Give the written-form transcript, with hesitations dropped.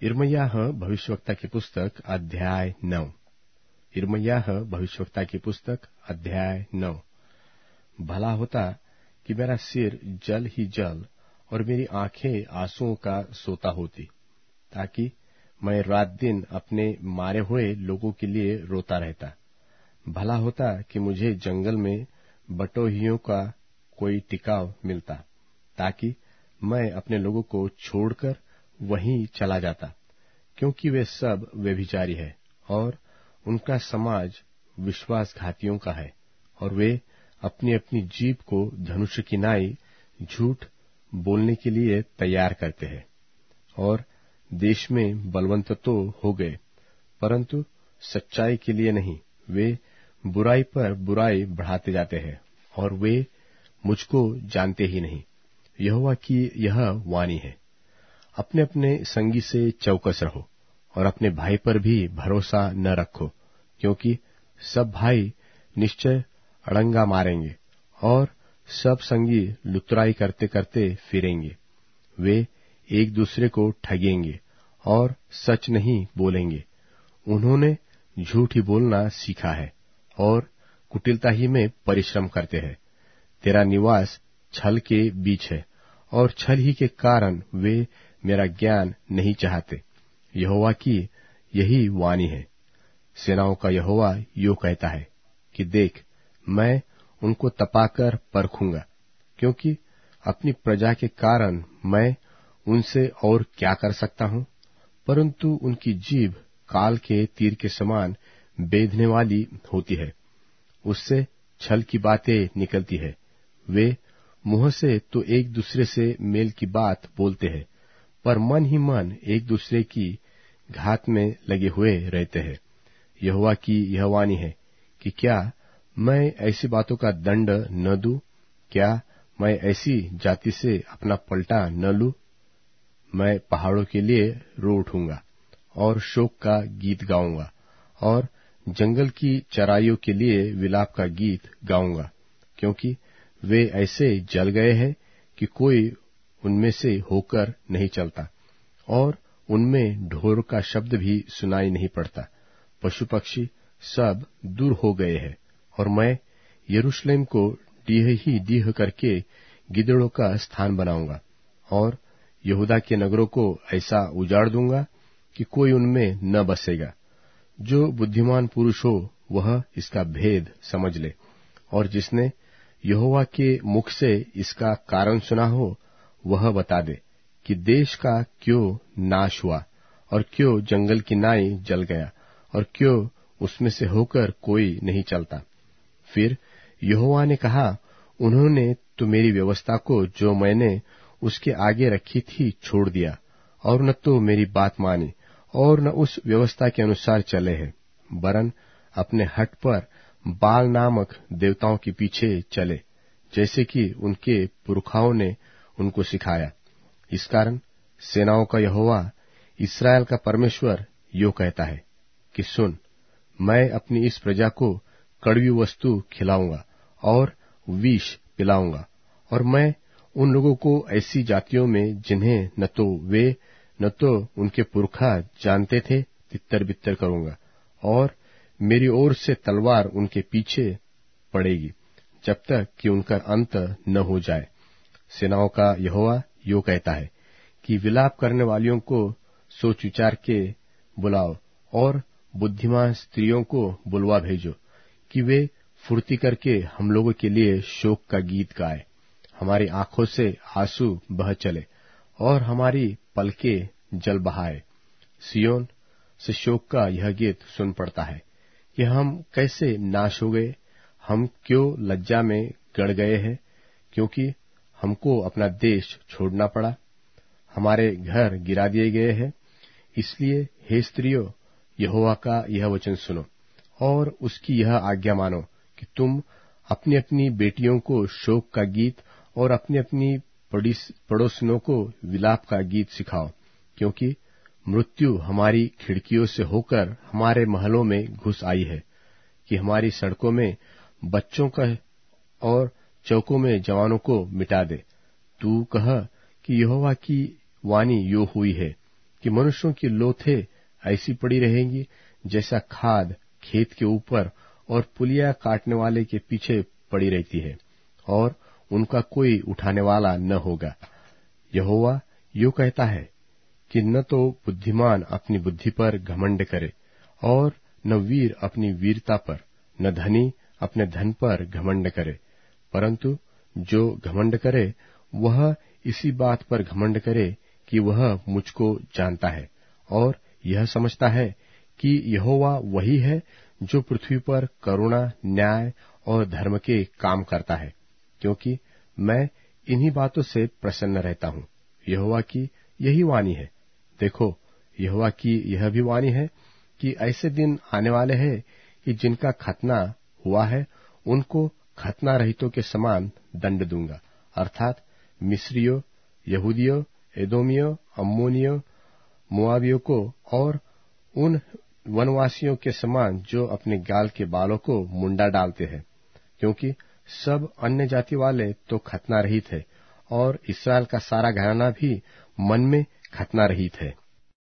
यिर्मयाह भविष्यवक्ता की पुस्तक अध्याय 9। यिर्मयाह भविष्यवक्ता की पुस्तक अध्याय 9। भला होता कि मेरा सिर जल ही जल और मेरी आंखें आंसुओं का सोता होती, ताकि मैं रात दिन अपने मारे हुए लोगों के लिए रोता रहता। भला होता कि मुझे जंगल में बटोहियों का कोई टिकाव मिलता, ताकि मैं अपने लोगों को छोड़कर वहीं चला जाता, क्योंकि वे सब व्यभिचारी है और उनका समाज विश्वासघातियों का है, और वे अपनी अपनी जीभ को धनुष की नाई झूठ बोलने के लिए तैयार करते हैं। और देश में बलवंत तो हो गए, परंतु सच्चाई के लिए नहीं। वे बुराई पर बुराई बढ़ाते जाते हैं, और वे मुझको जानते ही नहीं। यहोवा की यह वाणी है, अपने अपने संगी से चौकस रहो और अपने भाई पर भी भरोसा न रखो, क्योंकि सब भाई निश्चय अड़ंगा मारेंगे और सब संगी लुतराई करते करते फिरेंगे। वे एक दूसरे को ठगेंगे और सच नहीं बोलेंगे। उन्होंने झूठ ही बोलना सीखा है और कुटिलता ही में परिश्रम करते हैं। तेरा निवास छल के बीच है, और छल ही के कारण वे मेरा ज्ञान नहीं चाहते। यहोवा की यही वाणी है। सेनाओं का यहोवा यो कहता है कि देख, मैं उनको तपाकर परखूंगा, क्योंकि अपनी प्रजा के कारण मैं उनसे और क्या कर सकता हूं। परंतु उनकी जीभ काल के तीर के समान बेधने वाली होती है, उससे छल की बातें निकलती है। वे मुंह से तो एक दूसरे से मेल की बात बोलते हैं, पर मन ही मन एक दूसरे की घात में लगे हुए रहते हैं। यहोवा की यह वाणी है कि क्या मैं ऐसी बातों का दंड न दूं? क्या मैं ऐसी जाति से अपना पलटा न लूं? मैं पहाड़ों के लिए रो उठूंगा और शोक का गीत गाऊंगा, और जंगल की चराइयों के लिए विलाप का गीत गाऊंगा, क्योंकि वे ऐसे जल गए हैं कि कोई उनमें से होकर नहीं चलता, और उनमें ढोर का शब्द भी सुनाई नहीं पड़ता। पशु पक्षी सब दूर हो गए हैं, और मैं यरूशलेम को डीह ही डीह करके गिदड़ों का स्थान बनाऊंगा, और यहूदा के नगरों को ऐसा उजाड़ दूंगा कि कोई उनमें न बसेगा। जो बुद्धिमान पुरुष हो वह इसका भेद समझ ले, और जिसने यहोवा के मुख से इसका कारण सुना हो वह बता दे कि देश का क्यों नाश हुआ, और क्यों जंगल की नाई जल गया, और क्यों उसमें से होकर कोई नहीं चलता। फिर यहोवा ने कहा, उन्होंने तो मेरी व्यवस्था को जो मैंने उसके आगे रखी थी छोड़ दिया, और न तो मेरी बात मानी और न उस व्यवस्था के अनुसार चले हैं, वरन अपने हठ पर बाल नामक देवताओं के पीछे चले, जैसे कि उनके पुरखाओं ने उनको सिखाया। इस कारण सेनाओं का यहोवा, इस्राएल का परमेश्वर यो कहता है कि सुन, मैं अपनी इस प्रजा को कड़वी वस्तु खिलाऊंगा और विष पिलाऊंगा, और मैं उन लोगों को ऐसी जातियों में जिन्हें न तो वे न तो उनके पुरखा जानते थे तितर बितर करूंगा, और मेरी ओर से तलवार उनके पीछे पड़ेगी जब तक कि उनका अंत न हो जाए। सेनाओं का यहोवा यो कहता है कि विलाप करने वालियों को सोच विचार के बुलाओ, और बुद्धिमान स्त्रियों को बुलवा भेजो कि वे फुर्ती करके हम लोगों के लिए शोक का गीत गाए। हमारी आंखों से आंसू बह चले और हमारी पलकें जल बहाए। सियोन से शोक का यह गीत सुन पड़ता है कि हम कैसे नाश हो गए, हम क्यों लज्जा में गड़ गए हैं, क्योंकि हमको अपना देश छोड़ना पड़ा, हमारे घर गिरा दिए गए हैं। इसलिए हे स्त्रियों, यहोवा का यह वचन सुनो और उसकी यह आज्ञा मानो कि तुम अपनी अपनी बेटियों को शोक का गीत और अपनी अपनी पड़ोसिनों को विलाप का गीत सिखाओ, क्योंकि मृत्यु हमारी खिड़कियों से होकर हमारे महलों में घुस आई है, कि हमारी सड़कों में बच्चों का और चौकों में जवानों को मिटा दे। तू कह कि यहोवा की वाणी यो हुई है कि मनुष्यों की लोथें ऐसी पड़ी रहेंगी जैसा खाद खेत के ऊपर और पुलिया काटने वाले के पीछे पड़ी रहती है, और उनका कोई उठाने वाला न होगा। यहोवा यूं कहता है कि न तो बुद्धिमान अपनी बुद्धि पर घमंड करे, और न वीर अपनी वीरता पर, न धनी अपने धन पर घमंड करे, परंतु जो घमंड करे वह इसी बात पर घमंड करे कि वह मुझको जानता है, और यह समझता है कि यहोवा वही है जो पृथ्वी पर करुणा, न्याय और धर्म के काम करता है, क्योंकि मैं इन्हीं बातों से प्रसन्न रहता हूँ। यहोवा की यही वाणी है। देखो, यहोवा की यह भी वाणी है कि ऐसे दिन आने वाले हैं कि जिनका खतना हुआ है उनको खतना रहितों के समान दंड दूंगा, अर्थात मिस्रियों, यहूदियों, एदोमियों, अम्मोनियों, मोआबियों को, और उन वनवासियों के समान जो अपने गाल के बालों को मुंडा डालते हैं, क्योंकि सब अन्य जाति वाले तो खतना रहित है, और इस्राएल का सारा घराना भी मन में खतना रहित है।